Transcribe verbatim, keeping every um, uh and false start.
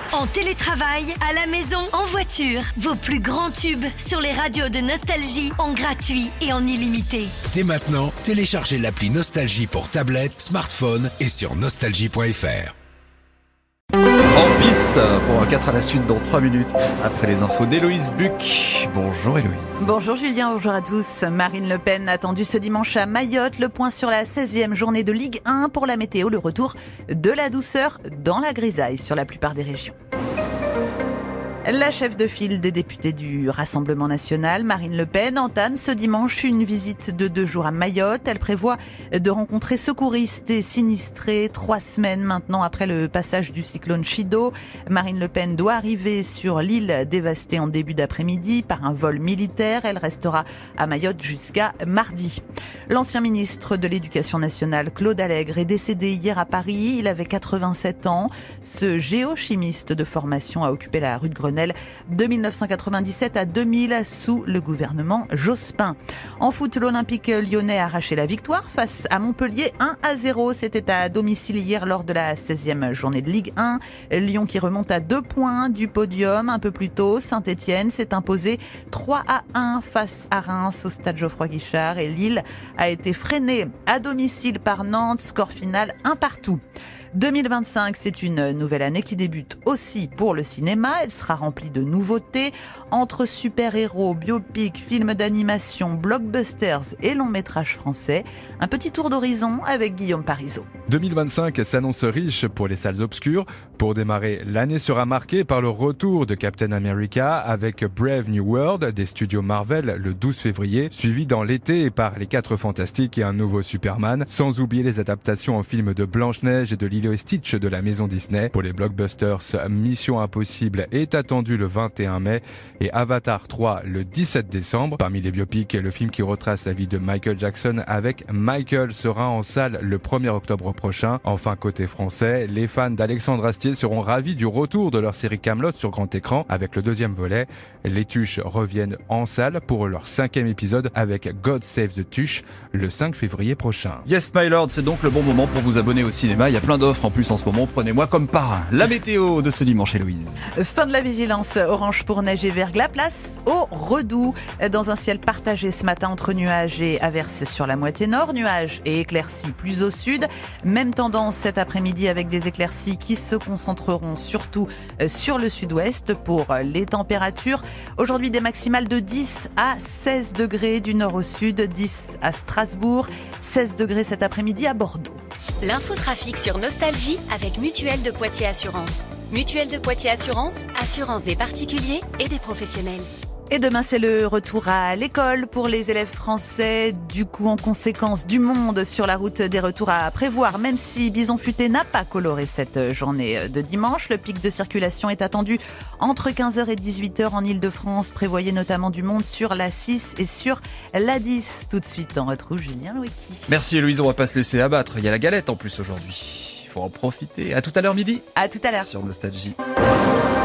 En télétravail, à la maison, en voiture. Vos plus grands tubes sur les radios de Nostalgie en gratuit et en illimité. Dès maintenant, téléchargez l'appli Nostalgie pour tablette, smartphone et sur nostalgie point f r. En piste pour un quatre à la suite dans trois minutes après les infos d'Héloïse Buc. Bonjour Héloïse. Bonjour Julien, bonjour à tous. Marine Le Pen attendue ce dimanche à Mayotte. Le point sur la seizième journée de Ligue un pour la météo. Le retour de la douceur dans la grisaille sur la plupart des régions. La chef de file des députés du Rassemblement national, Marine Le Pen, entame ce dimanche une visite de deux jours à Mayotte. Elle prévoit de rencontrer secouristes et sinistrés trois semaines maintenant après le passage du cyclone Chido. Marine Le Pen doit arriver sur l'île dévastée en début d'après-midi par un vol militaire. Elle restera à Mayotte jusqu'à mardi. L'ancien ministre de l'Éducation nationale, Claude Allègre, est décédé hier à Paris. Il avait quatre-vingt-sept ans. Ce géochimiste de formation a occupé la rue de Grenelle de mille neuf cent quatre-vingt-dix-sept à deux mille sous le gouvernement Jospin. En foot, l'Olympique lyonnais a arraché la victoire face à Montpellier un à zéro. C'était à domicile hier lors de la seizième journée de Ligue un. Lyon qui remonte à deux points du podium. Un peu plus tôt, Saint-Etienne s'est imposé trois à un face à Reims au stade Geoffroy-Guichard et Lille a été freinée à domicile par Nantes. Score final un partout. deux mille vingt-cinq, c'est une nouvelle année qui débute aussi pour le cinéma. Elle sera remplie de nouveautés entre super-héros, biopics, films d'animation, blockbusters et longs métrages français. Un petit tour d'horizon avec Guillaume Parisot. deux mille vingt-cinq s'annonce riche pour les salles obscures. Pour démarrer, l'année sera marquée par le retour de Captain America avec Brave New World des studios Marvel le douze février, suivi dans l'été par Les Quatre Fantastiques et un nouveau Superman, sans oublier les adaptations en films de Blanche-Neige et de Lilo et Stitch de la maison Disney. Pour les blockbusters, Mission Impossible est attendu le vingt et un mai et Avatar trois le dix-sept décembre. Parmi les biopics, le film qui retrace la vie de Michael Jackson avec Michael sera en salle le premier octobre prochain. Enfin, côté français, les fans d'Alexandre Astier seront ravis du retour de leur série Kaamelott sur grand écran avec le deuxième volet. Les Tuches reviennent en salle pour leur cinquième épisode avec God Save the Tuche le cinq février prochain. Yes my lord, c'est donc le bon moment pour vous abonner au cinéma. Il y a plein d'offres en plus en ce moment. Prenez-moi comme parrain. La météo de ce dimanche, Héloïse. Fin de la vigilance orange pour neige et verglas. Place au redoux. Dans un ciel partagé ce matin entre nuages et averses sur la moitié nord. Nuages et éclaircies plus au sud. Même tendance cet après-midi avec des éclaircies qui se concentreront surtout sur le sud-ouest pour les températures. Aujourd'hui, des maximales de dix à seize degrés du nord au sud, dix à Strasbourg, seize degrés cet après-midi à Bordeaux. L'infotrafic sur Nostalgie avec Mutuelle de Poitiers Assurance. Mutuelle de Poitiers Assurance, assurance des particuliers et des professionnels. Et demain, c'est le retour à l'école pour les élèves français. Du coup, en conséquence, du monde sur la route des retours à prévoir. Même si Bison Futé n'a pas coloré cette journée de dimanche, le pic de circulation est attendu entre quinze heures et dixhuit heures en Ile-de-France. Prévoyez notamment du monde sur l'A six et sur l'A dix. Tout de suite, on retrouve Julien Loueki. Merci Héloïse, on va pas se laisser abattre. Il y a la galette en plus aujourd'hui. Il faut en profiter. À tout à l'heure midi. À tout à l'heure. Sur Nostalgie.